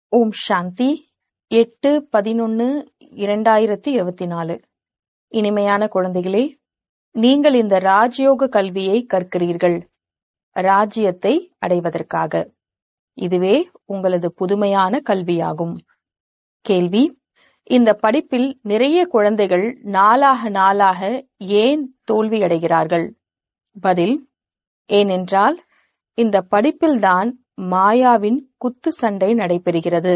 ஓம் சாந்தி 8/11/2024. இனிமையான குழந்தைகளே, நீங்கள் இந்த ராஜயோக கல்வியை கற்கிறீர்கள், ராஜ்யத்தை அடைவதற்காக. இதுவே உங்களது புதுமையான கல்வியாகும். கேள்வி: இந்த படிப்பில் நிறைய குழந்தைகள் நாளாக நாளாக ஏன் தோல்வியடைகிறார்கள்? பதில்: ஏனென்றால் இந்த படிப்பில்தான் மாயாவின் குத்து சண்டை நடைபெறுகிறது.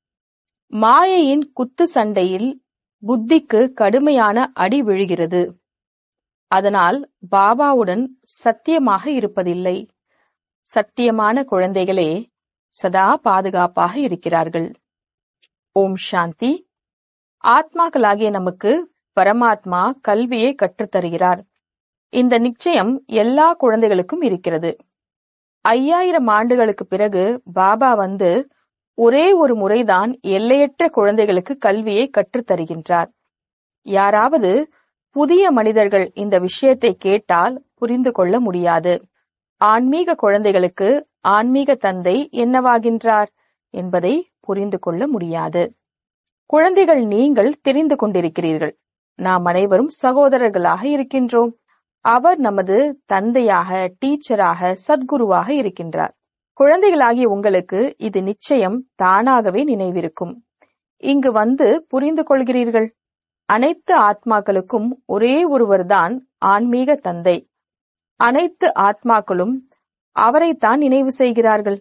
மாயையின் குத்து சண்டையில் புத்திக்கு கடுமையான அடி விழுகிறது. அதனால் பாபாவுடன் சத்தியமாக இருப்பதில்லை. சத்தியமான குழந்தைகளே சதா பாதுகாப்பாக இருக்கிறார்கள். ஓம் சாந்தி. ஆத்மாக்களாகிய நமக்கு பரமாத்மா கல்வியை கற்றுத்தருகிறார். இந்த நிச்சயம் எல்லா குழந்தைகளுக்கும் இருக்கிறது. 5000 ஆண்டுகளுக்கு பிறகு பாபா வந்து ஒரே ஒரு முறைதான் எல்லையற்ற குழந்தைகளுக்கு கல்வியை கற்றுத்தருகின்றார். யாராவது புதிய மனிதர்கள் இந்த விஷயத்தை கேட்டால் புரிந்து கொள்ள முடியாது. ஆன்மீக குழந்தைகளுக்கு ஆன்மீக தந்தை என்னவாகின்றார் என்பதை புரிந்து கொள்ள முடியாது. குழந்தைகள், நீங்கள் தெரிந்து கொண்டிருக்கிறீர்கள், நாம் அனைவரும் சகோதரர்களாக இருக்கின்றோம். அவர் நமது தந்தையாக, டீச்சராக, சத்குருவாக இருக்கின்றார். குழந்தைகளாகிய உங்களுக்கு இது நிச்சயம் தானாகவே நினைவிருக்கும். இங்கு வந்து புரிந்து கொள்கிறீர்கள். அனைத்து ஆத்மாக்களுக்கும் ஒரே ஒருவர்தான் ஆன்மீக தந்தை. அனைத்து ஆத்மாக்களும் அவரைத்தான் நினைவு செய்கிறார்கள்.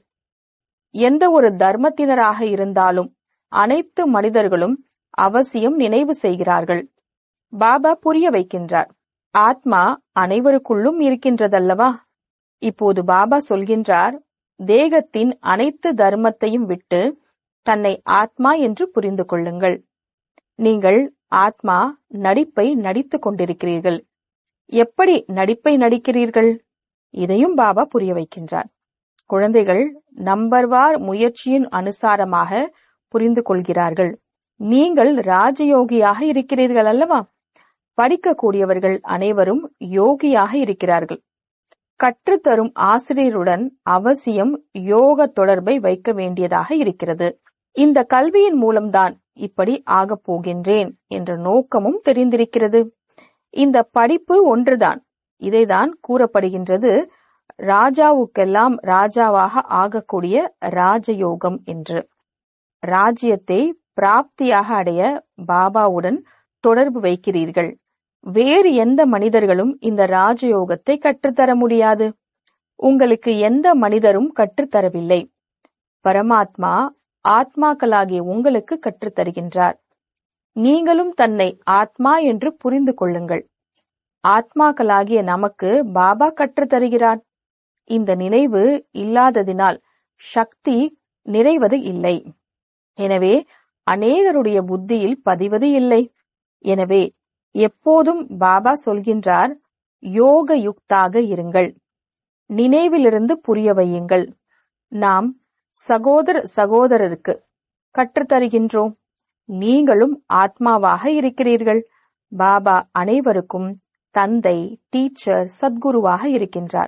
எந்த ஒரு தர்மத்தினராக இருந்தாலும் அனைத்து மனிதர்களும் அவசியம் நினைவு செய்கிறார்கள். பாபா புரிய வைக்கின்றார். ஆத்மா அனைவருக்குள்ளும் இருக்கின்றதல்லவா? இப்போது பாபா சொல்கின்றார், தேகத்தின் அனைத்து தர்மத்தையும் விட்டு தன்னை ஆத்மா என்று புரிந்து கொள்ளுங்கள். நீங்கள் ஆத்மா நடிப்பை நடித்துக் கொண்டிருக்கிறீர்கள். எப்படி நடிப்பை நடிக்கிறீர்கள்? இதையும் பாபா புரிய வைக்கின்றார். குழந்தைகள் நம்பர்வார் முயற்சியின் அனுசாரமாக புரிந்து கொள்கிறார்கள். நீங்கள் ராஜயோகியாக இருக்கிறீர்கள் அல்லவா? படிக்கக்கூடியவர்கள் அனைவரும் யோகியாக இருக்கிறார்கள். கற்றுத்தரும் ஆசிரியருடன் அவசியம் யோக தொடர்பை வைக்க வேண்டியதாக இருக்கிறது. இந்த கல்வியின் மூலம்தான் இப்படி ஆகப் போகின்றேன் என்ற நோக்கமும் தெரிந்திருக்கிறது. இந்த படிப்பு ஒன்றுதான். இதைதான் கூறப்படுகின்றது, ராஜாவுக்கெல்லாம் ராஜாவாக ஆகக்கூடிய ராஜயோகம் என்று. ராஜ்யத்தை பிராப்தியாக அடைய பாபாவுடன் தொடர்பு வைக்கிறீர்கள். வேறு எந்த மனிதர்களும் இந்த ராஜயோகத்தை கற்றுத்தர முடியாது. உங்களுக்கு எந்த மனிதரும் கற்றுத்தரவில்லை. பரமாத்மா ஆத்மாக்களாகிய உங்களுக்கு கற்றுத்தருகின்றார். நீங்களும் தன்னை ஆத்மா என்று புரிந்து கொள்ளுங்கள். ஆத்மாக்களாகிய நமக்கு பாபா கற்றுத்தருகிறார். இந்த நினைவு இல்லாததினால் சக்தி நிறைவது இல்லை. எனவே அநேகருடைய புத்தியில் பதிவது இல்லை. எனவே எப்போதும் பாபா சொல்கின்றார், யோக யுக்தாக இருங்கள். நினைவிலிருந்து புரிய வையுங்கள். நாம் சகோதரருக்கு கற்றுத்தருகின்றோம். நீங்களும் ஆத்மாவாக இருக்கிறீர்கள். பாபா அனைவருக்கும் தந்தை, டீச்சர், சத்குருவாக இருக்கின்றார்.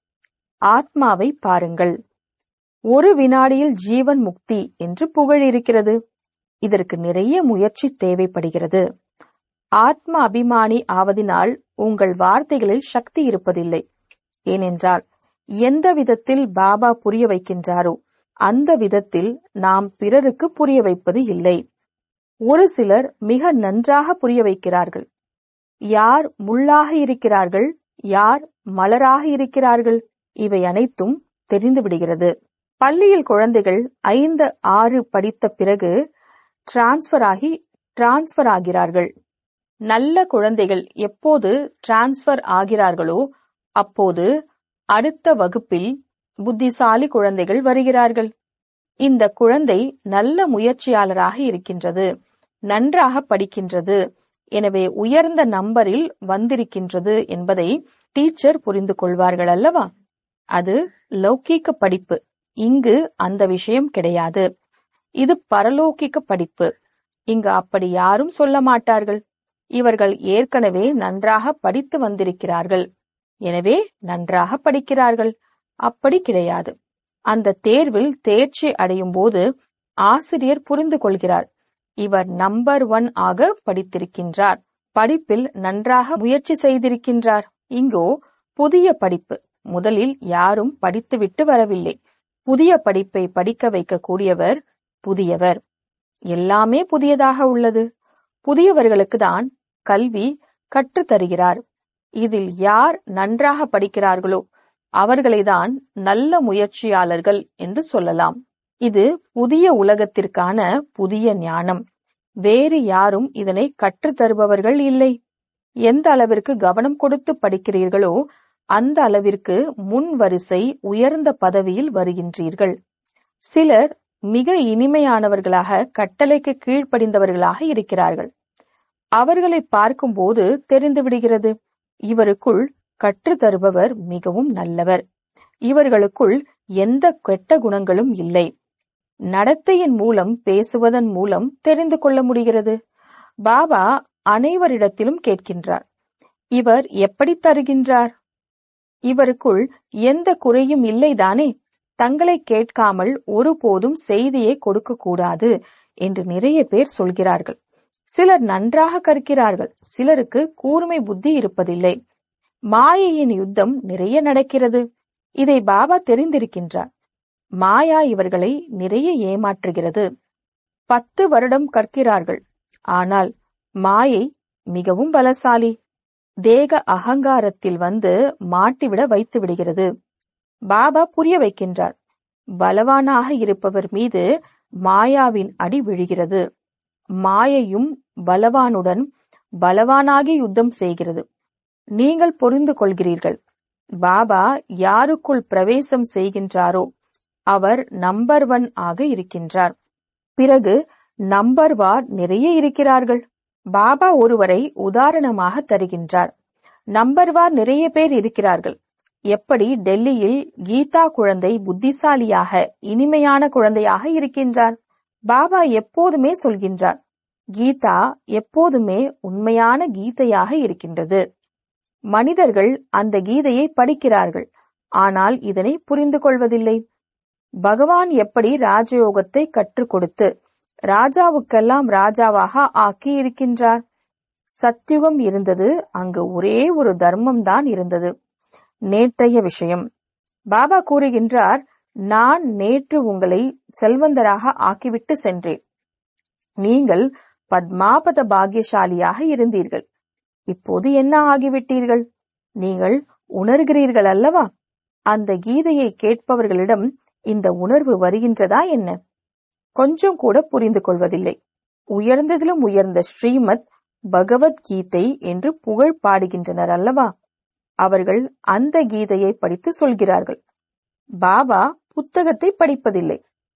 ஆத்மாவை பாருங்கள். ஒரு வினாடியில் ஜீவன் முக்தி என்று புகழ் இருக்கிறது. இதற்கு நிறைய முயற்சி தேவைப்படுகிறது. ஆத்ம அபிமானி ஆவதினால் உங்கள் வார்த்தைகளில் சக்தி இருப்பதில்லை. ஏனென்றால் எந்த விதத்தில் பாபா புரிய வைக்கின்றாரோ அந்த விதத்தில் நாம் பிறருக்கு புரிய வைப்பது இல்லை. ஒரு சிலர் மிக நன்றாக புரிய வைக்கிறார்கள். யார் முள்ளாக இருக்கிறார்கள், யார் மலராக இருக்கிறார்கள், இவை அனைத்தும் தெரிந்து விடுகிறது. பள்ளியில் குழந்தைகள் 5-6 படித்த பிறகு டிரான்ஸ்பர் ஆகிறார்கள். நல்ல குழந்தைகள் எப்போது டிரான்ஸ்பர் ஆகிறார்களோ அப்போது அடுத்த வகுப்பில் புத்திசாலி குழந்தைகள் வருகிறார்கள். இந்த குழந்தை நல்ல முயற்சியாளராக இருக்கின்றது, நன்றாக படிக்கின்றது, எனவே உயர்ந்த நம்பரில் வந்திருக்கின்றது என்பதை டீச்சர் புரிந்து கொள்வார்கள் அல்லவா? அது லௌகீக படிப்பு. இங்கு அந்த விஷயம் கிடையாது. இது பரலோகிக்க படிப்பு. இங்கு அப்படி யாரும் சொல்ல மாட்டார்கள். இவர்கள் ஏற்கனவே நன்றாக படித்து வந்திருக்கிறார்கள், எனவே நன்றாக படிக்கிறார்கள். அப்படி கிடையாது. அந்த தேர்வில் தேர்ச்சி அடையும் போது ஆசிரியர் புரிந்து கொள்கிறார். இவர் நம்பர் 1 ஆக படித்திருக்கின்றார். படிப்பில் நன்றாக முயற்சி செய்திருக்கின்றார். இங்கோ புதிய படிப்பு. முதலில் யாரும் படித்துவிட்டு வரவில்லை. புதிய படிப்பை படிக்க வைக்கக்கூடியவர் புதியவர். எல்லாமே புதியதாக உள்ளது. புதியவர்களுக்கு தான் கல்வி கற்றுத்தருகிறார். இதில் யார் நன்றாக படிக்கிறார்களோ அவர்களைதான் நல்ல முயற்சியாளர்கள் என்று சொல்லலாம். இது புதிய உலகத்திற்கான புதிய ஞானம். வேறு யாரும் இதனை கற்றுத்தருபவர்கள் இல்லை. எந்த அளவிற்கு கவனம் கொடுத்து படிக்கிறீர்களோ அந்த அளவிற்கு முன் வரிசை உயர்ந்த பதவியில் வருகின்றீர்கள். சிலர் மிக இனிமையானவர்களாக கட்டளைக்கு கீழ்ப்படிந்தவர்களாக இருக்கிறார்கள். அவர்களை பார்க்கும்போது தெரிந்து விடுகிறது, இவருக்குள் கற்றுத்தருபவர் மிகவும் நல்லவர். இவர்களுக்குள் எந்த கெட்ட குணங்களும் இல்லை. நடத்தையின் மூலம், பேசுவதன் மூலம் தெரிந்து கொள்ள முடிகிறது. பாபா அனைவரிடத்திலும் கேட்கின்றார், இவர் எப்படி தருகின்றார்? இவருக்குள் எந்த குறையும் இல்லைதானே? தங்களை கேட்காமல் ஒருபோதும் செய்தியை கொடுக்க கூடாது என்று நிறைய பேர் சொல்கிறார்கள். சிலர் நன்றாக கற்கிறார்கள். சிலருக்கு கூர்மை புத்தி இருப்பதில்லை. மாயையின் யுத்தம் நிறைய நடக்கிறது. இதை பாபா தெரிந்திருக்கின்றார். மாயா இவர்களை நிறைய ஏமாற்றுகிறது. 10 வருடம் கற்கிறார்கள். ஆனால் மாயை மிகவும் பலசாலி. தேக அகங்காரத்தில் வந்து மாட்டிவிட வைத்து விடுகிறது. பாபா புரிய வைக்கின்றார், பலவானாக இருப்பவர் மீது மாயாவின் அடி விழுகிறது. மாயையும் பலவானுடன் பலவானாகி யுத்தம் செய்கிறது. நீங்கள் புரிந்து கொள்கிறீர்கள், பாபா யாருக்குள் பிரவேசம் செய்கின்றாரோ அவர் நம்பர் 1 ஆக இருக்கின்றார். பிறகு நம்பர் வார் நிறைய இருக்கிறார்கள். பாபா ஒருவரை உதாரணமாக தருகின்றார். நம்பர் வார் நிறைய பேர் இருக்கிறார்கள். எப்படி டெல்லியில் கீதா குழந்தை புத்திசாலியாக இனிமையான குழந்தையாக இருக்கின்றார். பாபா எப்போதுமே சொல்கின்றார், கீதா எப்போதுமே உண்மையான கீதையாக இருக்கின்றது. மனிதர்கள் அந்த கீதையை படிக்கிறார்கள், ஆனால் இதனை புரிந்து கொள்வதில்லை. பகவான் எப்படி ராஜயோகத்தை கற்றுக் கொடுத்து ராஜாவுக்கெல்லாம் ராஜாவாக ஆக்கி இருக்கின்றார். சத்யுகம் இருந்தது, அங்கு ஒரே ஒரு தர்மம் தான் இருந்தது. நேற்றைய விஷயம் பாபா கூறுகின்றார், நான் நேற்று உங்களை செல்வந்தராக ஆக்கிவிட்டு சென்றேன். நீங்கள் பத்மாபத பாக்கியசாலியாக இருந்தீர்கள். இப்போது என்ன ஆகிவிட்டீர்கள்? நீங்கள் உணர்கிறீர்கள் அல்லவா? அந்த கீதையை கேட்பவர்களிடம் இந்த உணர்வு வருகின்றதா என்ன? கொஞ்சம் கூட புரிந்து கொள்வதில்லை. உயர்ந்ததிலும் உயர்ந்த ஸ்ரீமத் பகவத்கீதை என்று புகழ் பாடுகின்றனர் அல்லவா? அவர்கள் அந்த கீதையை படித்து சொல்கிறார்கள். பாபா புத்தகத்தை படிப்பதில்லை.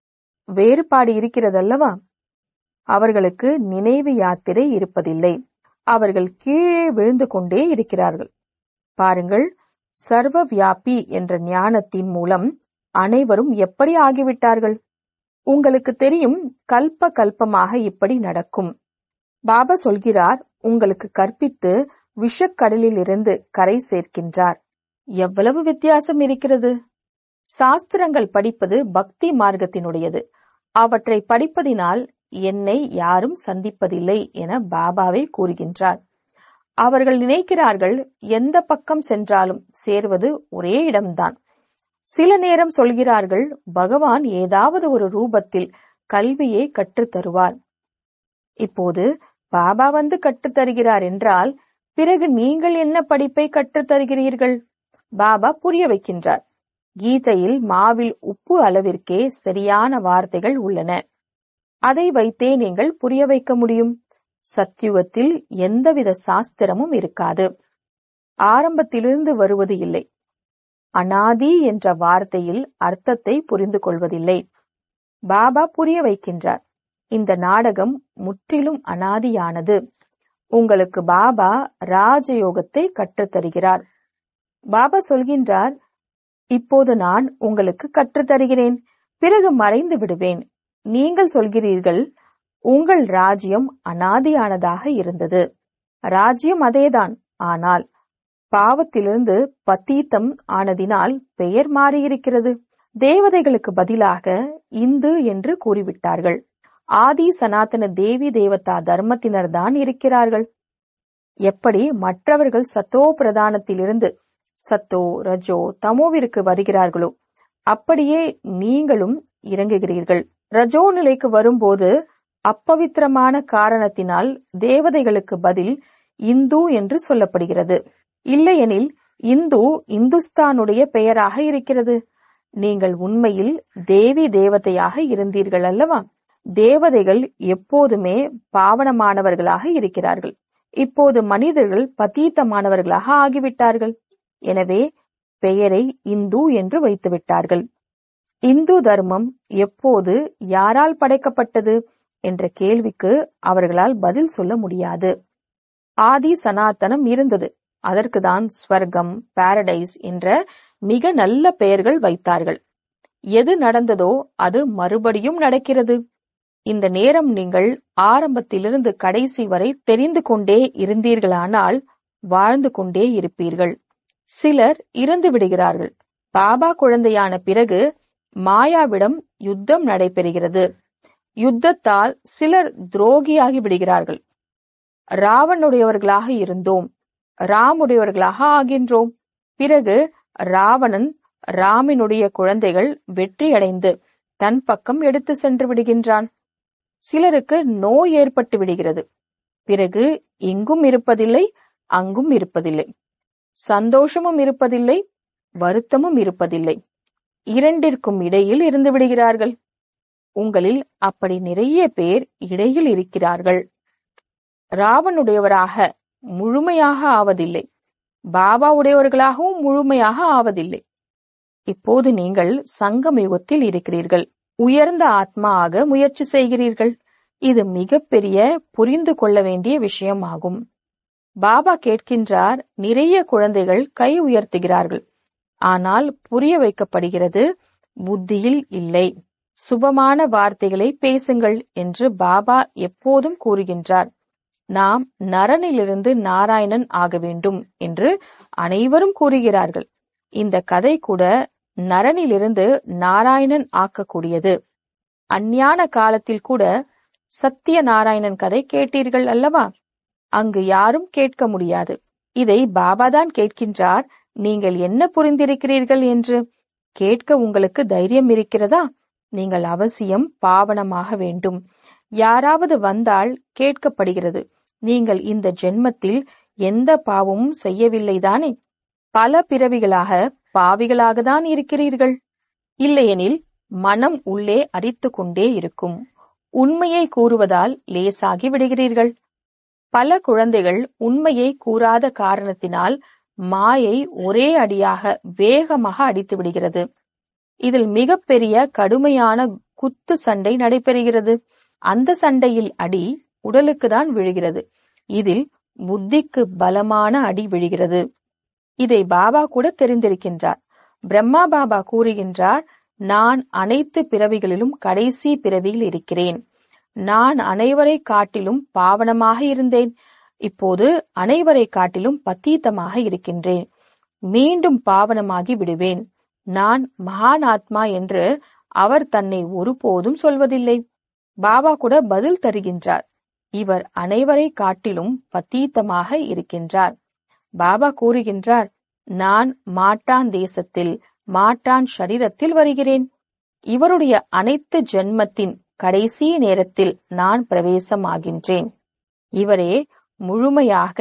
வேறுபாடு இருக்கிறதல்லவா? அவர்களுக்கு நினைவு யாத்திரை இருப்பதில்லை. அவர்கள் கீழே விழுந்து கொண்டே இருக்கிறார்கள். பாருங்கள், சர்வ வியாபி என்ற ஞானத்தின் மூலம் அனைவரும் எப்படி ஆகிவிட்டார்கள். உங்களுக்கு தெரியும், கல்ப கல்பமாக இப்படி நடக்கும். பாபா சொல்கிறார், உங்களுக்கு கற்பித்து விஷக்கடலில் இருந்து கரை சேர்க்கின்றார். எவ்வளவு வித்தியாசம் இருக்கிறது! சாஸ்திரங்கள் படிப்பது பக்தி மார்க்கத்தினுடையது. அவற்றை படிப்பதினால் என்னை யாரும் சந்திப்பதில்லை என பாபாவே கூறுகின்றார். அவர்கள் நினைக்கிறார்கள், எந்த பக்கம் சென்றாலும் சேர்வது ஒரே இடம்தான். சில நேரம் சொல்கிறார்கள், பகவான் ஏதாவது ஒரு ரூபத்தில் கல்வியை கற்றுத் தருவார். இப்போது பாபா வந்து கற்றுத் தருகிறார் என்றால் பிறகு நீங்கள் என்ன படிப்பை கற்றுத் தருகிறீர்கள்? பாபா புரிய வைக்கின்றார். கீதையில் மாவில் உப்பு அளவிற்கே சரியான வார்த்தைகள் உள்ளன. அதை வைத்தே நீங்கள் புரிய வைக்க முடியும். சத்யுகத்தில் எந்தவித சாஸ்திரமும் இருக்காது. ஆரம்பத்திலிருந்து வருவது இல்லை. அனாதி என்ற வார்த்தையில் அர்த்தத்தை புரிந்து கொள்வதில்லை. பாபா புரிய வைக்கின்றார், இந்த நாடகம் முற்றிலும் அனாதியானது. உங்களுக்கு பாபா ராஜயோகத்தை கற்றுத் தருகிறார். பாபா சொல்கின்றார், இப்போது நான் உங்களுக்கு கற்றுத் தருகிறேன், பிறகு மறைந்து விடுவேன். நீங்கள் சொல்கிறீர்கள், உங்கள் ராஜ்யம் அனாதியானதாக இருந்தது. ராஜ்யம் அதேதான், ஆனால் பாவத்திலிருந்து பத்தீத்தம் ஆனதினால் பெயர் மாறியிருக்கிறது. தேவதைகளுக்கு பதிலாக இந்து என்று கூறிவிட்டார்கள். ஆதி சனாதன தேவி தேவதா தர்மத்தினர் தான் இருக்கிறார்கள். எப்படி மற்றவர்கள் சத்தோ பிரதானத்திலிருந்து சத்தோ ரஜோ தமோவிற்கு வருகிறார்களோ அப்படியே நீங்களும் இறங்குகிறீர்கள். ரஜோ நிலைக்கு வரும்போது அப்பவித்திரமான காரணத்தினால் தேவதைகளுக்கு பதில் இந்து என்று சொல்லப்படுகிறது. இல்லையெனில் இந்து இந்துஸ்தானுடைய பெயராக இருக்கிறது. நீங்கள் உண்மையில் தேவி தேவதையாக இருந்தீர்கள் அல்லவா? தேவதைகள் எப்போதுமே பாவனமானவர்களாக இருக்கிறார்கள். இப்போது மனிதர்கள் பதீத்தமானவர்களாக ஆகிவிட்டார்கள். எனவே பெயரை இந்து என்று வைத்துவிட்டார்கள். இந்து தர்மம் எப்போது யாரால் படைக்கப்பட்டது என்ற கேள்விக்கு அவர்களால் பதில் சொல்ல முடியாது. ஆதி சனாதனம் இருந்தது. அதற்குதான் ஸ்வர்க்கம், பாரடைஸ் என்ற மிக நல்ல பெயர்கள் வைத்தார்கள். எது நடந்ததோ அது மறுபடியும் நடக்கிறது. இந்த நேரம் நீங்கள் ஆரம்பத்திலிருந்து கடைசி வரை தெரிந்து கொண்டே இருந்தீர்களானால் வாழ்ந்து கொண்டே இருப்பீர்கள். சிலர் இறந்து விடுகிறார்கள். பாபா குழந்தையான பிறகு மாயாவிடம் யுத்தம் நடைபெறுகிறது. யுத்தத்தால் சிலர் துரோகியாகி விடுகிறார்கள். ராவனுடையவர்களாக இருந்தோம், ராமுடையவர்களாக ஆகின்றோம். பிறகு ராவணன் ராமினுடைய குழந்தைகள் வெற்றியடைந்து தன் பக்கம் எடுத்து சென்று விடுகின்றான். சிலருக்கு நோய் ஏற்பட்டு விடுகிறது. பிறகு இங்கும் இருப்பதில்லை, அங்கும் இருப்பதில்லை. சந்தோஷமும் இருப்பதில்லை, வருத்தமும் இருப்பதில்லை. இரண்டிற்கும் இடையில் இருந்து விடுகிறார்கள். உங்களில் அப்படி நிறைய பேர் இடையில் இருக்கிறார்கள். ராவனுடையவராக முழுமையாக ஆவதில்லை, பாபா உடையவர்களாகவும் முழுமையாக ஆவதில்லை. இப்போது நீங்கள் சங்கம் யுகத்தில் இருக்கிறீர்கள். உயர்ந்த ஆத்மா ஆக முயற்சி செய்கிறீர்கள். இது மிகப்பெரிய புரிந்து கொள்ள வேண்டிய விஷயமாகும். பாபா கேட்கின்றார், நிறைய குழந்தைகள் கை உயர்த்துகிறார்கள். ஆனால் புரிய வைக்கப்படுகிறது, புத்தியில் இல்லை. சுபமான வார்த்தைகளை பேசுங்கள் என்று பாபா எப்போதும் கூறுகின்றார். நாம் நரனிலிருந்து நாராயணன் ஆக வேண்டும் என்று அனைவரும் கூறுகிறார்கள். இந்த கதை கூட நரனிலிருந்து நாராயணன் ஆக்கக்கூடியது. அஞ்ஞான காலத்தில் கூட சத்திய நாராயணன் கதை கேட்டீர்கள் அல்லவா? அங்கு யாரும் கேட்க முடியாது. இதை பாபாதான் கேட்கின்றார், நீங்கள் என்ன புரிந்திருக்கிறீர்கள் என்று. கேட்க உங்களுக்கு தைரியம் இருக்கிறதா? நீங்கள் அவசியம் பாவனமாக வேண்டும். யாராவது வந்தால் கேட்கப்படுகிறது, நீங்கள் இந்த ஜென்மத்தில் எந்த பாவமும் செய்யவில்லைதானே? பல பிறவிகளாக பாவிகளாக தான் இருக்கிறீர்கள். இல்லையெனில் மனம் உள்ளே அரித்து கொண்டே இருக்கும். உண்மையை கூறுவதால் லேசாகி விடுகிறீர்கள். பல குழந்தைகள் உண்மையை கூறாத காரணத்தினால் மாயை ஒரே அடியாக வேகமாக அடித்து விடுகிறது. இதில் மிகப்பெரிய கடுமையான குத்து சண்டை நடைபெறுகிறது. அந்த சண்டையில் அடி உடலுக்கு தான் விழுகிறது. இதில் புத்திக்கு பலமான அடி விழுகிறது. இதை பாபா கூட தெரிந்திருக்கின்றார். பிரம்மா பாபா கூறுகின்றார், நான் அனைத்து பிறவிகளிலும் கடைசி பிறவியில் இருக்கிறேன். நான் அனைவரை காட்டிலும் பாவனமாக இருந்தேன். இப்போது அனைவரை காட்டிலும் பத்தீத்தமாக இருக்கின்றேன். மீண்டும் பாவனமாகி விடுவேன். நான் மகான் ஆத்மா என்று அவர் தன்னை ஒருபோதும் சொல்வதில்லை. பாபா கூட பதில் தருகின்றார், இவர் அனைவரை காட்டிலும் பத்தீத்தமாக இருக்கின்றார். பாபா கூறுகின்றார், நான் மாற்றான் தேசத்தில் மாற்றான் ஷரீரத்தில் வருகிறேன். இவருடைய அனைத்து ஜென்மத்தின் கடைசி நேரத்தில் நான் பிரவேசமாகின்றேன். இவரே முழுமையாக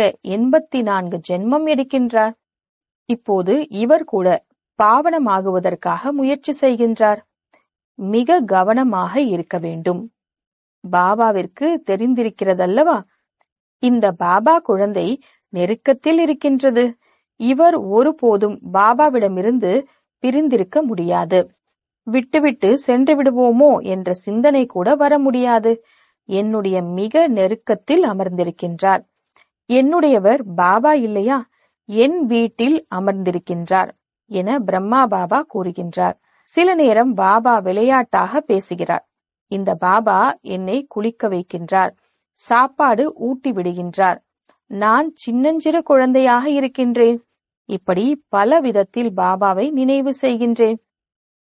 84 ஜென்மம் எடுக்கின்றார். இப்போது இவர் கூட பாவனமாகுவதற்காக முயற்சி செய்கின்றார். மிக கவனமாக இருக்க வேண்டும். பாபாவிற்கு தெரிந்திருக்கிறதல்லவா, இந்த பாபா குழந்தை நெருக்கத்தில் இருக்கின்றது. இவர் ஒருபோதும் பாபாவிடமிருந்து பிரிந்திருக்க முடியாது. விட்டுவிட்டு சென்று விடுவோமோ என்ற சிந்தனை கூட வர முடியாது. என்னுடைய மிக நெருக்கத்தில் அமர்ந்திருக்கின்றார். என்னுடையவர் பாபா இல்லையா? என் வீட்டில் அமர்ந்திருக்கின்றார் என பிரம்மா பாபா கூறுகின்றார். சில நேரம் பாபா விளையாட்டாக பேசுகிறார். இந்த பாபா என்னை குளிக்க வைக்கின்றார், சாப்பாடு ஊட்டி விடுகின்றார். நான் சின்னஞ்சிறு குழந்தையாக இருக்கின்றேன். இப்படி பல விதத்தில் பாபாவை நினைவு செய்கின்றேன்.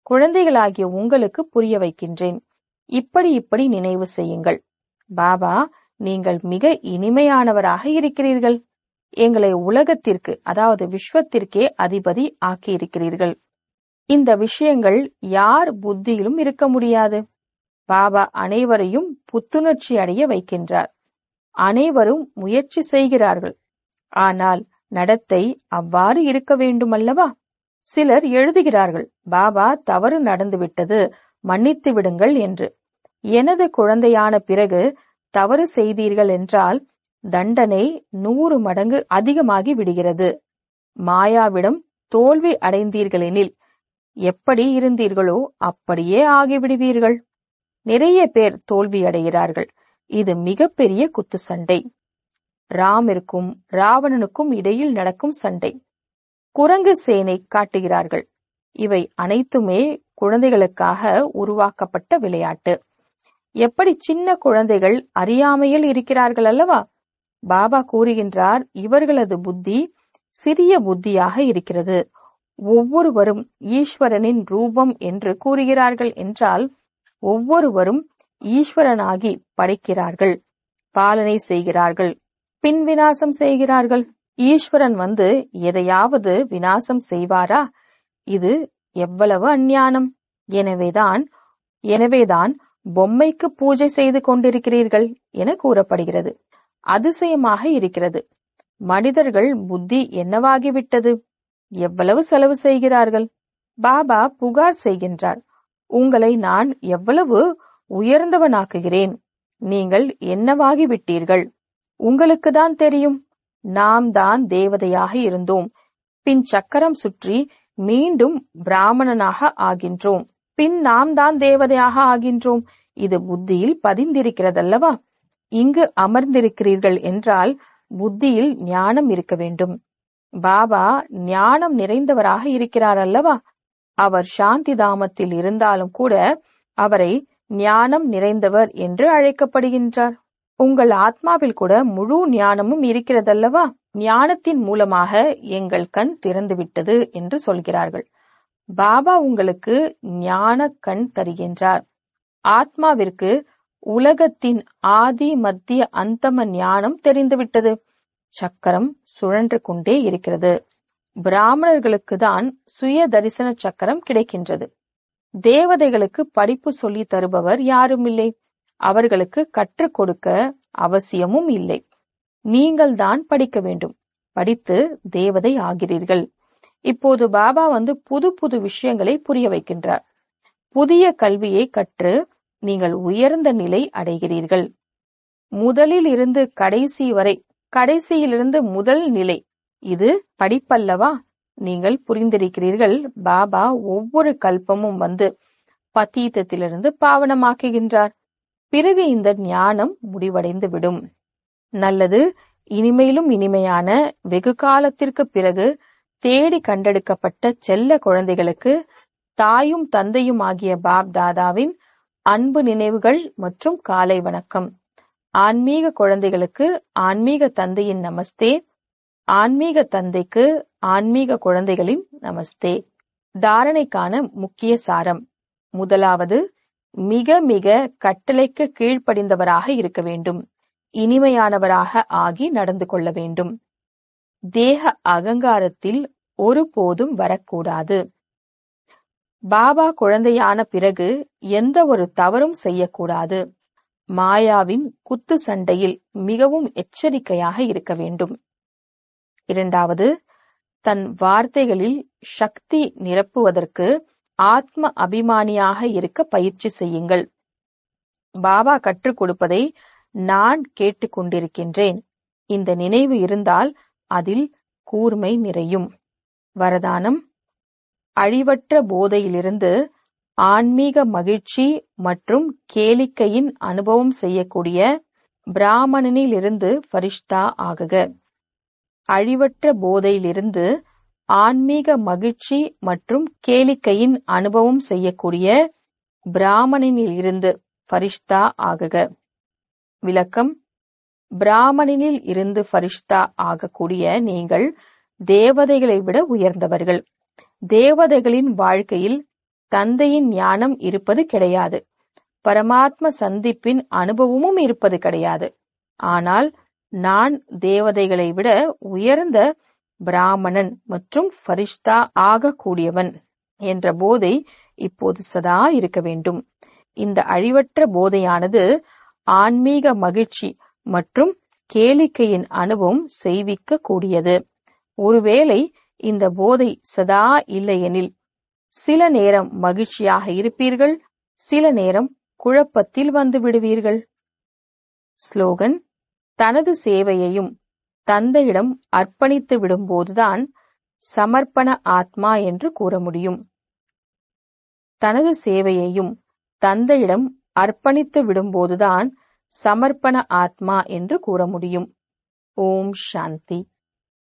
குழந்தைகளாகிய உங்களுக்கு புரிய வைக்கின்றேன். இப்படி நினைவு செய்யுங்கள். பாபா, நீங்கள் மிக இனிமையானவராக இருக்கிறீர்கள். எங்களை உலகத்திற்கு, அதாவது விஸ்வத்திற்கே அதிபதி ஆக்கியிருக்கிறீர்கள். இந்த விஷயங்கள் யார் புத்தியிலும் இருக்க முடியாது. பாபா அனைவரையும் புத்துணர்ச்சி அடைய வைக்கின்றார். அனைவரும் முயற்சி செய்கிறார்கள். ஆனால் நடத்தை அவ்வாறு இருக்க வேண்டுமல்லவா? சிலர் எழுதுகிறார்கள், பாபா தவறு நடந்துவிட்டது, மன்னித்து விடுங்கள் என்று. எனது குழந்தையான பிறகு தவறு செய்தீர்கள் என்றால் தண்டனை 100 மடங்கு அதிகமாகி விடுகிறது. மாயாவிடம் தோல்வி அடைந்தீர்களெனில் எப்படி இருந்தீர்களோ அப்படியே ஆகிவிடுவீர்கள். நிறைய பேர் தோல்வி அடைகிறார்கள். இது மிகப்பெரிய குத்து சண்டை. ராமிற்கும் ராவணனுக்கும் இடையில் நடக்கும் சண்டை. குரங்கு சேனை காட்டுகிறார்கள். இவை அனைத்துமே குழந்தைகளுக்காக உருவாக்கப்பட்ட விளையாட்டு. எப்படி சின்ன குழந்தைகள் அறியாமையில் இருக்கிறார்கள் அல்லவா? பாபா கூறுகின்றார், இவர்களது புத்தி சிறிய புத்தியாக இருக்கிறது. ஒவ்வொருவரும் ஈஸ்வரனின் ரூபம் என்று கூறுகிறார்கள் என்றால் ஒவ்வொருவரும் ஈஸ்வரனாகி படைக்கிறார்கள், பாலனை செய்கிறார்கள், பின் விநாசம் செய்கிறார்கள். ஈஸ்வரன் வந்து எதையாவது விநாசம் செய்வாரா? இது எவ்வளவு அஞ்ஞானம்! எனவேதான் பொம்மைக்கு பூஜை செய்து கொண்டிருக்கிறீர்கள் என கூறப்படுகிறது. அதிசயமாக இருக்கிறது. மனிதர்கள் புத்தி என்னவாகிவிட்டது? எவ்வளவு செலவு செய்கிறார்கள்? பாபா புகார் செய்கின்றார், உங்களை நான் எவ்வளவு உயர்ந்தவனாக்குகிறேன். நீங்கள் என்னவாகிவிட்டீர்கள்? உங்களுக்குதான் தெரியும். நாம் தான் தேவதையாக இருந்தோம். பின் சக்கரம் சுற்றி மீண்டும் பிராமணனாக ஆகின்றோம். பின் நாம் தான் தேவதையாக ஆகின்றோம். இது புத்தியில் பதிந்திருக்கிறதல்லவா? இங்கு அமர்ந்திருக்கிறீர்கள் என்றால் புத்தியில் ஞானம் இருக்க வேண்டும். பாபா ஞானம் நிறைந்தவராக இருக்கிறார் அல்லவா? அவர் சாந்தி தாமத்தில் இருந்தாலும் கூட அவரை ஞானம் நிறைந்தவர் என்று அழைக்கப்படுகின்றார். உங்கள் ஆத்மாவில் கூட முழு ஞானமும் இருக்கிறதல்லவா? ஞானத்தின் மூலமாக எங்கள் கண் திறந்துவிட்டது என்று சொல்கிறார்கள். பாபா உங்களுக்கு ஞான கண் தருகின்றார். ஆத்மாவிற்கு உலகத்தின் ஆதி மத்திய அந்தம ஞானம் தெரிந்துவிட்டது. சக்கரம் சுழன்று கொண்டே இருக்கிறது. பிராமணர்களுக்கு தான் சுய தரிசன சக்கரம் கிடைக்கின்றது. தேவதைகளுக்கு படிப்பு சொல்லி தருபவர் யாரும் இல்லை. அவர்களுக்கு கற்றுக் கொடுக்க அவசியமும் இல்லை. நீங்கள் தான் படிக்க வேண்டும். படித்து தேவதை ஆகிறீர்கள். இப்போது பாபா வந்து புது புது விஷயங்களை புரிய வைக்கின்றார். புதிய கல்வியை கற்று நீங்கள் உயர்ந்த நிலை அடைகிறீர்கள். முதலில் இருந்து கடைசி வரை, கடைசியிலிருந்து முதல் நிலை, இது படிப்பல்லவா? நீங்கள் புரிந்திருக்கிறீர்கள். பாபா ஒவ்வொரு கல்பமும் வந்து பதீதத்திலிருந்து பாவனமாக்குகின்றார். பிறகு இந்த ஞானம் முடிவடைந்து விடும். நல்லது. இனிமையிலும் இனிமையான வெகு காலத்திற்கு பிறகு தேடி கண்டெடுக்கப்பட்ட செல்ல குழந்தைகளுக்கு தாயும் தந்தையும் ஆகிய பாப் தாதாவின் அன்பு நினைவுகள் மற்றும் காலை வணக்கம். ஆன்மீக குழந்தைகளுக்கு ஆன்மீக தந்தையின் நமஸ்தே. ஆன்மீக தந்தைக்கு ஆன்மீக குழந்தைகளின் நமஸ்தே. தாரணைக்கான முக்கிய சாரம். முதலாவது, மிக மிக கட்டளைக்கு கீழ்ப்படிந்தவராக இருக்க வேண்டும். இனிமையானவராக ஆகி நடந்து கொள்ள வேண்டும். தேக அகங்காரத்தில் ஒருபோதும் வரக்கூடாது. பாபா குழந்தையான பிறகு எந்த ஒரு தவறும் செய்யக்கூடாது. மாயாவின் குத்து சண்டையில் மிகவும் எச்சரிக்கையாக இருக்க வேண்டும். இரண்டாவது, தன் வார்த்தைகளில் சக்தி நிரப்புவதற்கு ஆத்ம அபிமானியாக இருக்க பயிற்சி செய்யுங்கள். பாபா கற்றுக் கொடுப்பதை நான் கேட்டுக்கொண்டிருக்கின்றேன். இந்த நினைவு இருந்தால் அதில் கூர்மை நிறையும். வரதானம்: அழிவற்ற போதையிலிருந்து ஆன்மீக மகிழ்ச்சி மற்றும் கேளிக்கையின் அனுபவம் செய்யக்கூடிய பிராமணனிலிருந்து ஃபரிஷ்தா ஆகுக. அழிவற்ற போதையிலிருந்து ஆன்மீக மகிழ்ச்சி மற்றும் கேளிக்கையின் அனுபவம் செய்யக்கூடிய பிராமணனில் இருந்து ஃபரிஷ்தா ஆகுக. விளக்கம்: பிராமணனில் இருந்து ஃபரிஷ்தா ஆகக்கூடிய நீங்கள் தேவதைகளை விட உயர்ந்தவர்கள். தேவதைகளின் வாழ்க்கையில் தந்தையின் ஞானம் இருப்பது கிடையாது. பரமாத்ம சந்திப்பின் அனுபவமும் இருப்பது கிடையாது. ஆனால் நான் தேவதைகளை விட உயர்ந்த பிராமணன் மற்றும் ஃபரிஷ்தா ஆகக்கூடியவன் என்ற போதை இப்போது சதா இருக்க வேண்டும். இந்த அழிவற்ற போதையானது ஆன்மீக மகிழ்ச்சி மற்றும் கேளிக்கையின் அனுபவம் செய்விக்க கூடியது. ஒருவேளை இந்த போதை சதா இல்லையெனில் சில நேரம் மகிழ்ச்சியாக இருப்பீர்கள், சில நேரம் குழப்பத்தில் வந்து விடுவீர்கள். ஸ்லோகன்: தனது சேவையையும் தந்தையிடம் அர்ப்பணித்து விடும்போதுதான் சமர்ப்பண ஆத்மா என்று கூற முடியும். தனது சேவையையும் தந்தையிடம் அர்ப்பணித்து விடும்போதுதான் சமர்ப்பண ஆத்மா என்று கூற முடியும். ஓம் சாந்தி.